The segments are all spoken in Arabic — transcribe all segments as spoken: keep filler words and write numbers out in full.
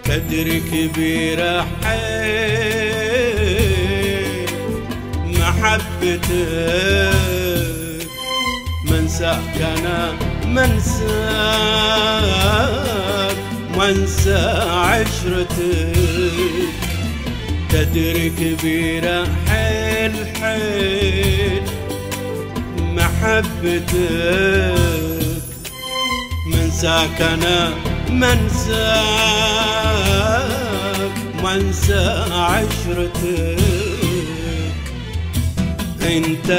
تدري كبيرة حيل محبتك، منساك أنا منساك وانسى عشرتك. تدري كبيرة حيل حيل محبتك، منساك أنا منساك وانسى عشرتك. انت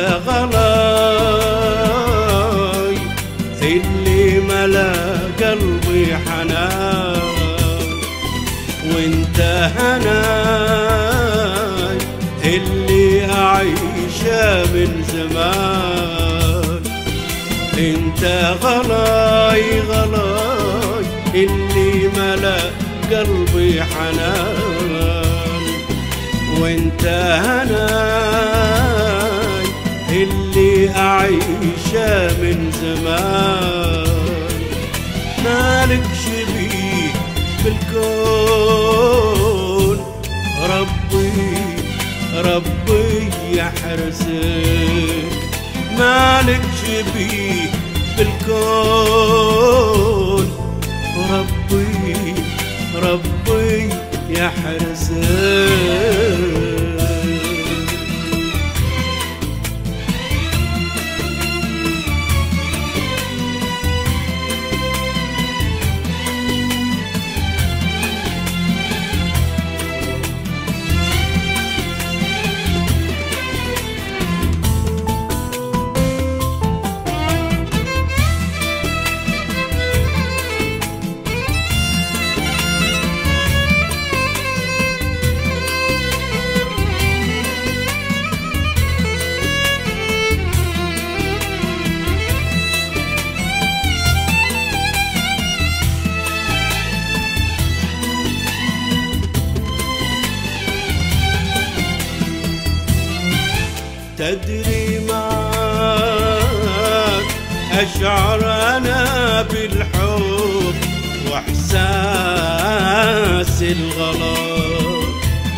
غلاي اللي ملا قلبي حنان، وانت هناي اللي أعيشه من زمان. انت غلاي غلاي اللي ملا قلبي حنان، وانت هناي اللي أعيشه من زمان. مالك شبيه بالكون، ربي ربي يحرسك. مالك شبيه بالكون، ربي ربي يحرسك. تدري معاك أشعر أنا بالحب وإحساس الغلاء.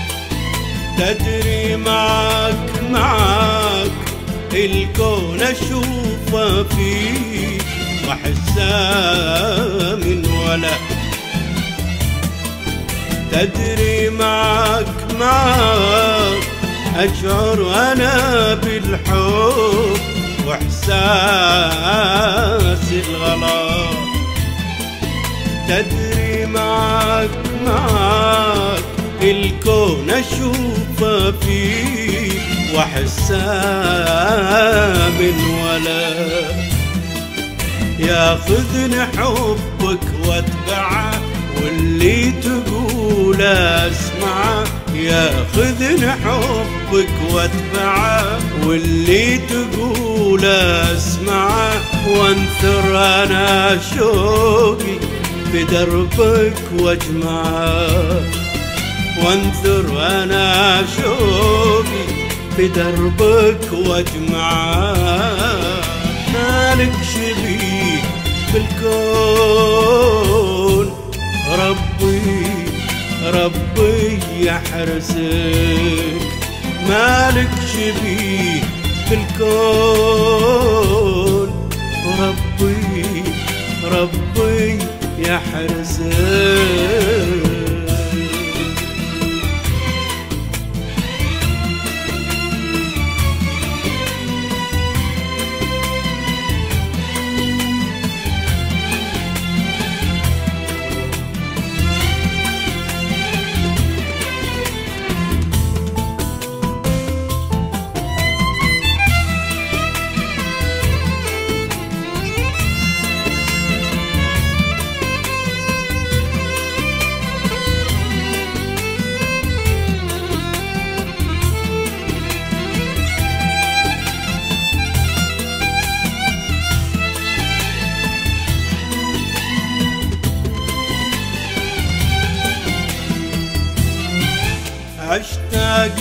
تدري معاك معاك الكون أشوفه فيه وأحسه من ولا. تدري معاك معاك أشعر أنا بالحب وإحساس الغلاء. تدري معاك معاك الكون أشوفه فيه وأحسه من ولا. ياخذني حبك واتبعه واللي تقول اسمعه. ياخذني حبك واتبعه واللي تقول اسمعه. وانثر انا شوقي بدربك واجمعه. وانثر انا شوقي بدربك واجمعه. مالك شبيه بالكون، ربي ربي يحرسك. مالك شبيه بالكون، ربي ربي يحرسك. اشتاق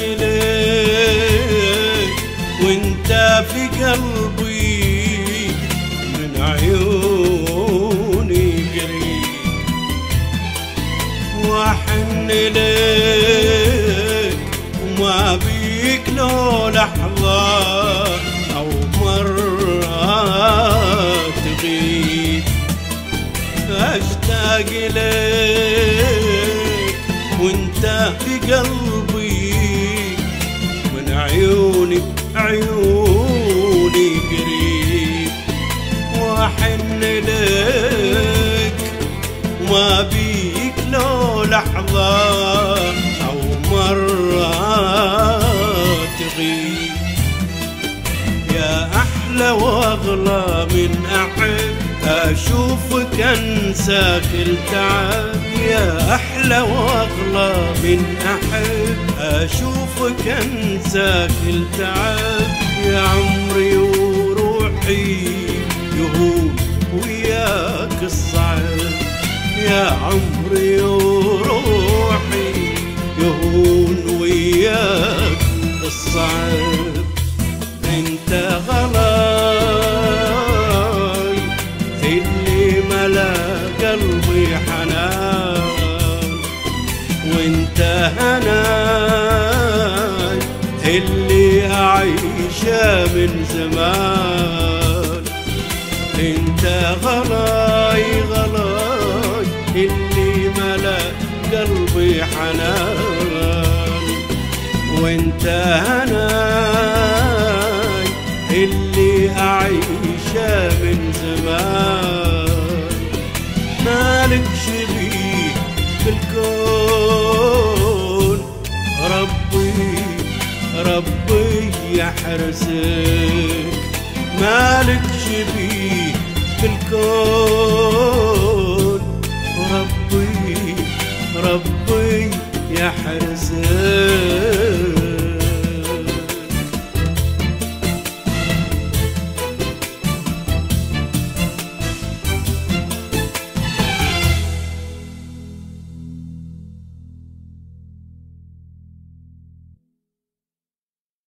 لك وانت في قلبي من عيوني قريب. لك وما بيك لو لحظة أو مرة تغيب. أشتاق لك وانت في قلبي، من عيوني عيوني قريب. وأحن لك وما بيك لو لحظة أو مرة تغيب. يا أحلى وأغلى من أحب أشوفك أنسى كل تعب. يا أحلى وأغلى من أحب أشوفك أنسى كل تعب. يا عمري وروحي يهون وياك الصعب. يا عمري وروحي يهون وياك الصعب. انت غلاي اللي ملا قلبي حنان، وانت هناي اللي اعيشه من زمان. انت غلاي غلاي اللي ملا قلبي حنان، وانت هناي اللي اعيشه من زمان. مالك شبيه بالكون ربي ربي يحرسك. مالك شبيه بالكون